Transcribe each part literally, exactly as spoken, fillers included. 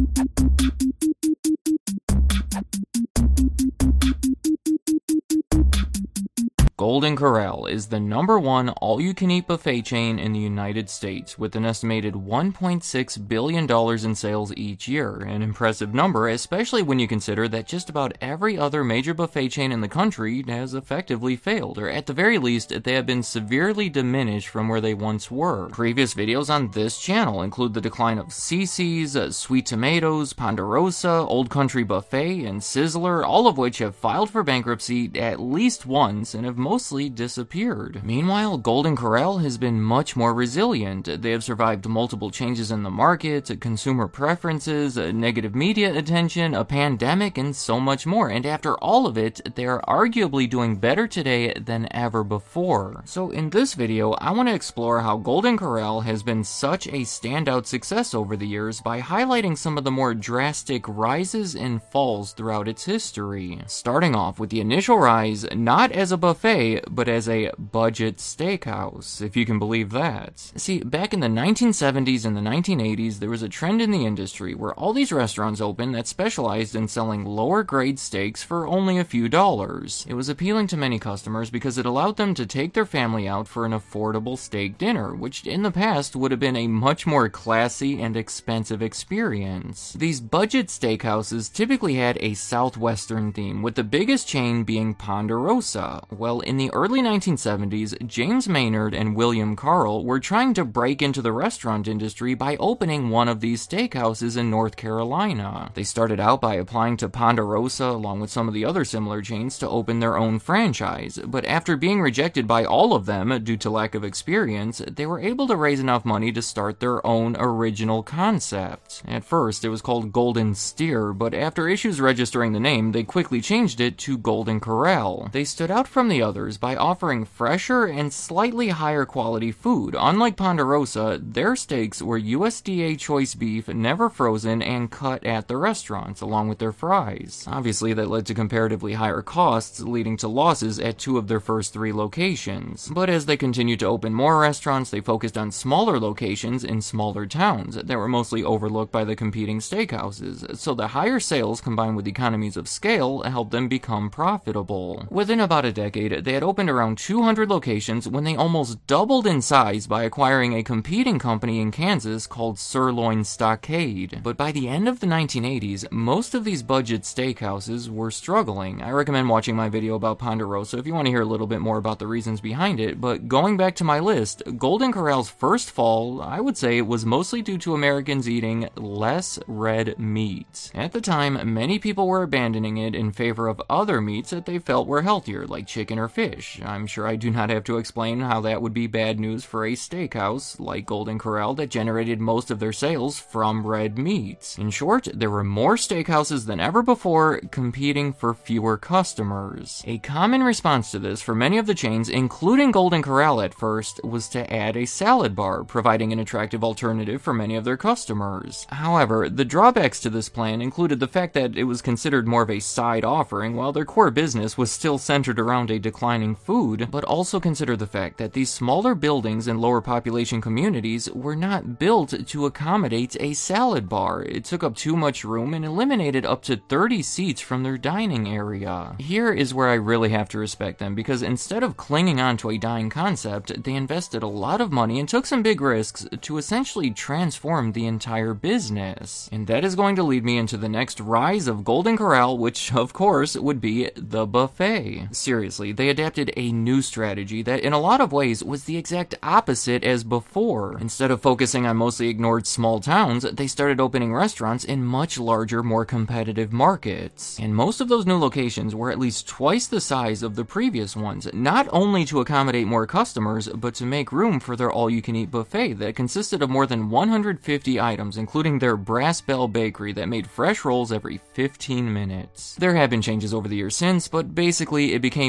Golden Corral is the number one all-you-can-eat buffet chain in the United States, with an estimated one point six billion dollars in sales each year, an impressive number, especially when you consider that just about every other major buffet chain in the country has effectively failed, or at the very least, they have been severely diminished from where they once were. Previous videos on this channel include the decline of Cici's, uh, Sweet Tomatoes, Ponderosa, Old Country Buffet, and Sizzler, all of which have filed for bankruptcy at least once and have mostly disappeared. Meanwhile, Golden Corral has been much more resilient. They have survived multiple changes in the market, consumer preferences, negative media attention, a pandemic, and so much more. And after all of it, they are arguably doing better today than ever before. So in this video, I want to explore how Golden Corral has been such a standout success over the years by highlighting some of the more drastic rises and falls throughout its history. Starting off with the initial rise, not as a buffet, but as a budget steakhouse, if you can believe that. See, back in the nineteen seventies and the nineteen eighties, there was a trend in the industry where all these restaurants opened that specialized in selling lower grade steaks for only a few dollars. It was appealing to many customers because it allowed them to take their family out for an affordable steak dinner, which in the past would have been a much more classy and expensive experience. These budget steakhouses typically had a southwestern theme, with the biggest chain being Ponderosa. Well, in the early nineteen seventies, James Maynard and William Carl were trying to break into the restaurant industry by opening one of these steakhouses in North Carolina. They started out by applying to Ponderosa along with some of the other similar chains to open their own franchise, but after being rejected by all of them due to lack of experience, they were able to raise enough money to start their own original concept. At first, it was called Golden Steer, but after issues registering the name, they quickly changed it to Golden Corral. They stood out from the others by offering fresher and slightly higher quality food. Unlike Ponderosa, their steaks were U S D A choice beef, never frozen, and cut at the restaurants, along with their fries. Obviously, that led to comparatively higher costs, leading to losses at two of their first three locations. But as they continued to open more restaurants, they focused on smaller locations in smaller towns that were mostly overlooked by the competing steakhouses, so the higher sales combined with economies of scale helped them become profitable. Within about a decade, they had opened around two hundred locations when they almost doubled in size by acquiring a competing company in Kansas called Sirloin Stockade. But by the end of the nineteen eighties, most of these budget steakhouses were struggling. I recommend watching my video about Ponderosa if you want to hear a little bit more about the reasons behind it, but going back to my list, Golden Corral's first fall, I would say, was mostly due to Americans eating less red meat. At the time, many people were abandoning it in favor of other meats that they felt were healthier, like chicken or fish. I'm sure I do not have to explain how that would be bad news for a steakhouse like Golden Corral that generated most of their sales from red meat. In short, there were more steakhouses than ever before competing for fewer customers. A common response to this for many of the chains, including Golden Corral at first, was to add a salad bar, providing an attractive alternative for many of their customers. However, the drawbacks to this plan included the fact that it was considered more of a side offering, while their core business was still centered around a declining food, but also consider the fact that these smaller buildings in lower population communities were not built to accommodate a salad bar. It took up too much room and eliminated up to thirty seats from their dining area. Here is where I really have to respect them, because instead of clinging on to a dying concept, they invested a lot of money and took some big risks to essentially transform the entire business. And that is going to lead me into the next rise of Golden Corral, which of course would be the buffet. Seriously, they adapted a new strategy that in a lot of ways was the exact opposite as before. Instead of focusing on mostly ignored small towns, they started opening restaurants in much larger, more competitive markets. And most of those new locations were at least twice the size of the previous ones, not only to accommodate more customers, but to make room for their all-you-can-eat buffet that consisted of more than one hundred fifty items, including their Brass Bell Bakery that made fresh rolls every fifteen minutes. There have been changes over the years since, but basically it became much more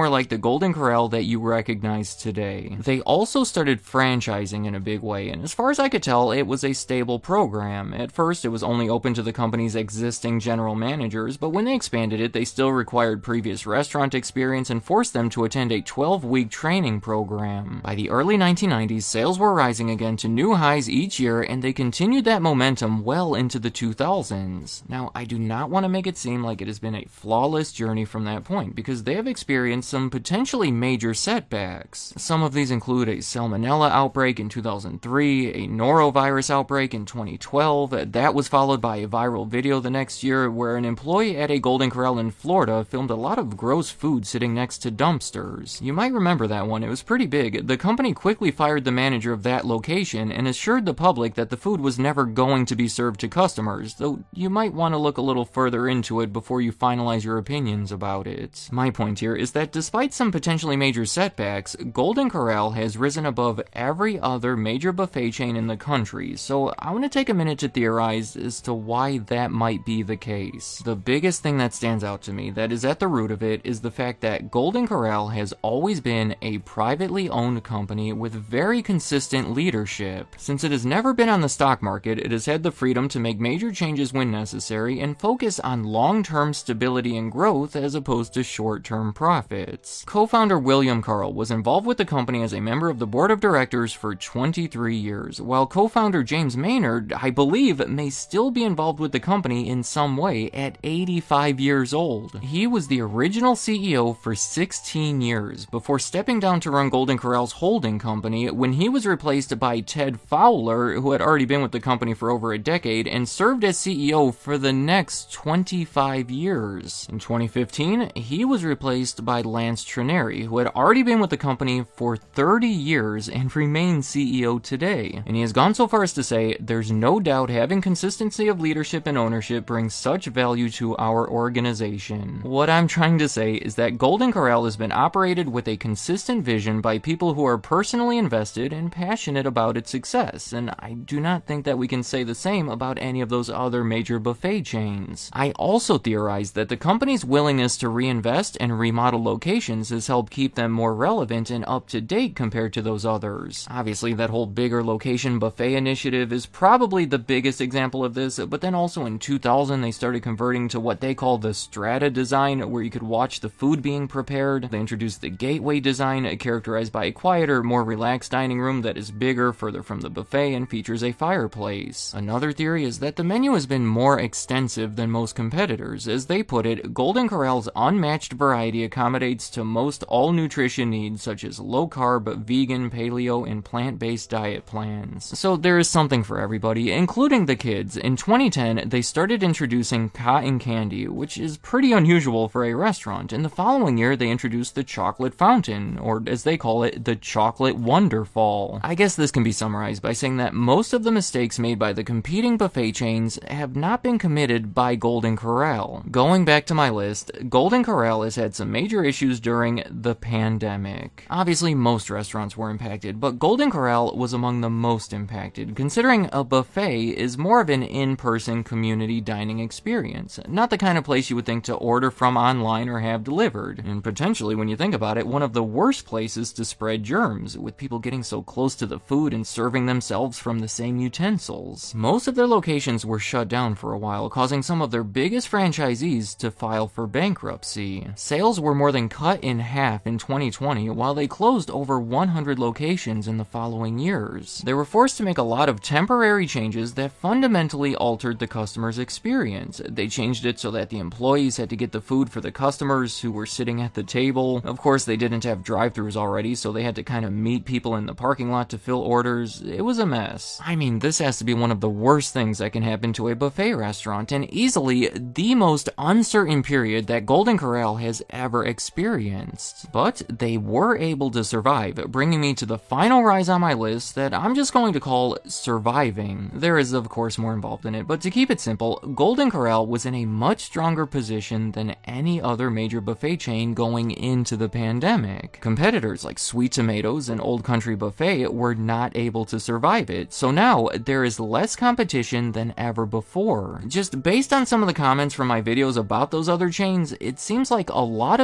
more like the Golden Corral that you recognize today. They also started franchising in a big way, and as far as I could tell, it was a stable program. At first, it was only open to the company's existing general managers, but when they expanded it, they still required previous restaurant experience and forced them to attend a twelve-week training program. By the early nineteen nineties, sales were rising again to new highs each year, and they continued that momentum well into the two thousands. Now, I do not want to make it seem like it has been a flawless journey from that point, because they have experienced some potentially major setbacks. Some of these include a salmonella outbreak in two thousand three, a norovirus outbreak in twenty twelve, that was followed by a viral video the next year where an employee at a Golden Corral in Florida filmed a lot of gross food sitting next to dumpsters. You might remember that one, it was pretty big. The company quickly fired the manager of that location and assured the public that the food was never going to be served to customers, though you might want to look a little further into it before you finalize your opinions about it. My point here is that despite some potentially major setbacks, Golden Corral has risen above every other major buffet chain in the country, so I want to take a minute to theorize as to why that might be the case. The biggest thing that stands out to me that is at the root of it is the fact that Golden Corral has always been a privately owned company with very consistent leadership. Since it has never been on the stock market, it has had the freedom to make major changes when necessary and focus on long-term stability and growth as opposed to short-term profits. Co-founder William Carl was involved with the company as a member of the board of directors for twenty-three years, while co-founder James Maynard, I believe, may still be involved with the company in some way at eighty-five years old. He was the original C E O for sixteen years before stepping down to run Golden Corral's holding company when he was replaced by Ted Fowler, who had already been with the company for over a decade and served as C E O for the next twenty-five years. In twenty fifteen, he was replaced by Lance Trenary, who had already been with the company for thirty years and remains C E O today. And he has gone so far as to say, "There's no doubt having consistency of leadership and ownership brings such value to our organization." What I'm trying to say is that Golden Corral has been operated with a consistent vision by people who are personally invested and passionate about its success, and I do not think that we can say the same about any of those other major buffet chains. I also theorize that the company's willingness to reinvest and remodel locations has helped keep them more relevant and up to date compared to those others. Obviously, that whole bigger location buffet initiative is probably the biggest example of this, but then also in two thousand they started converting to what they call the strata design, where you could watch the food being prepared. They introduced the gateway design, characterized by a quieter, more relaxed dining room that is bigger, further from the buffet, and features a fireplace. Another theory is that the menu has been more extensive than most competitors. As they put it, Golden Corral's unmatched variety accommodates to most all nutrition needs, such as low-carb, vegan, paleo, and plant-based diet plans. So there is something for everybody, including the kids. In twenty ten, they started introducing cotton candy, which is pretty unusual for a restaurant. In the following year, they introduced the chocolate fountain, or as they call it, the chocolate wonderfall. I guess this can be summarized by saying that most of the mistakes made by the competing buffet chains have not been committed by Golden Corral. Going back to my list, Golden Corral has had some major issues during the pandemic. Obviously, most restaurants were impacted, but Golden Corral was among the most impacted, considering a buffet is more of an in-person community dining experience, not the kind of place you would think to order from online or have delivered, and potentially, when you think about it, one of the worst places to spread germs, with people getting so close to the food and serving themselves from the same utensils. Most of their locations were shut down for a while, causing some of their biggest franchisees to file for bankruptcy. Sales were more than cut in half in twenty twenty, while they closed over one hundred locations in the following years. They were forced to make a lot of temporary changes that fundamentally altered the customer's experience. They changed it so that the employees had to get the food for the customers who were sitting at the table. Of course, they didn't have drive-thrus already, so they had to kind of meet people in the parking lot to fill orders. It was a mess. I mean, this has to be one of the worst things that can happen to a buffet restaurant, and easily the most uncertain period that Golden Corral has ever experienced. But they were able to survive, bringing me to the final rise on my list that I'm just going to call surviving. There is, of course, more involved in it, but to keep it simple, Golden Corral was in a much stronger position than any other major buffet chain going into the pandemic. Competitors like Sweet Tomatoes and Old Country Buffet were not able to survive it, so now there is less competition than ever before. Just based on some of the comments from my videos about those other chains, it seems like a lot of people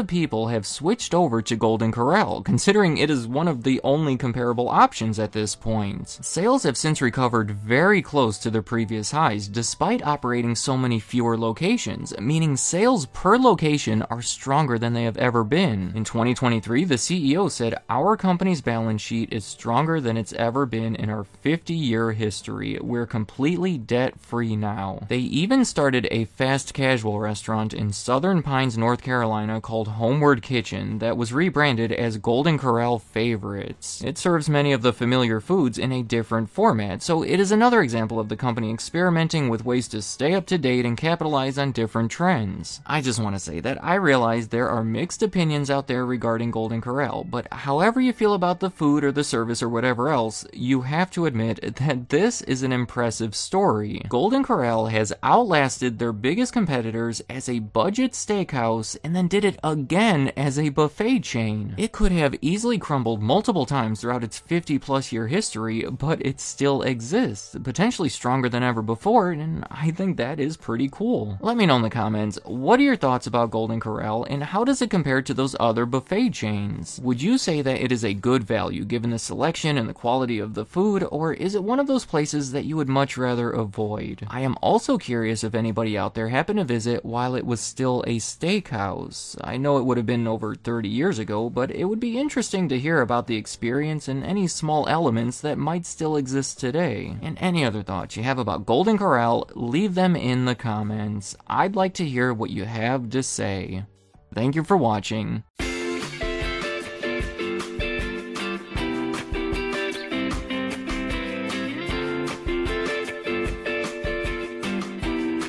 people have switched over to Golden Corral, considering it is one of the only comparable options at this point. Sales have since recovered very close to their previous highs, despite operating so many fewer locations, meaning sales per location are stronger than they have ever been. In twenty twenty-three, the C E O said, "Our company's balance sheet is stronger than it's ever been in our fifty-year history. We're completely debt-free now." They even started a fast casual restaurant in Southern Pines, North Carolina called Homeward Kitchen that was rebranded as Golden Corral Favorites. It serves many of the familiar foods in a different format, so it is another example of the company experimenting with ways to stay up to date and capitalize on different trends. I just want to say that I realize there are mixed opinions out there regarding Golden Corral, but however you feel about the food or the service or whatever else, you have to admit that this is an impressive story. Golden Corral has outlasted their biggest competitors as a budget steakhouse and then did it again as a buffet chain. It could have easily crumbled multiple times throughout its fifty plus year history, but it still exists, potentially stronger than ever before, and I think that is pretty cool. Let me know in the comments, what are your thoughts about Golden Corral and how does it compare to those other buffet chains? Would you say that it is a good value given the selection and the quality of the food, or is it one of those places that you would much rather avoid? I am also curious if anybody out there happened to visit while it was still a steakhouse. I know it would have been over thirty years ago, but it would be interesting to hear about the experience and any small elements that might still exist today. And any other thoughts you have about Golden Corral, leave them in the comments. I'd like to hear what you have to say. Thank you for watching.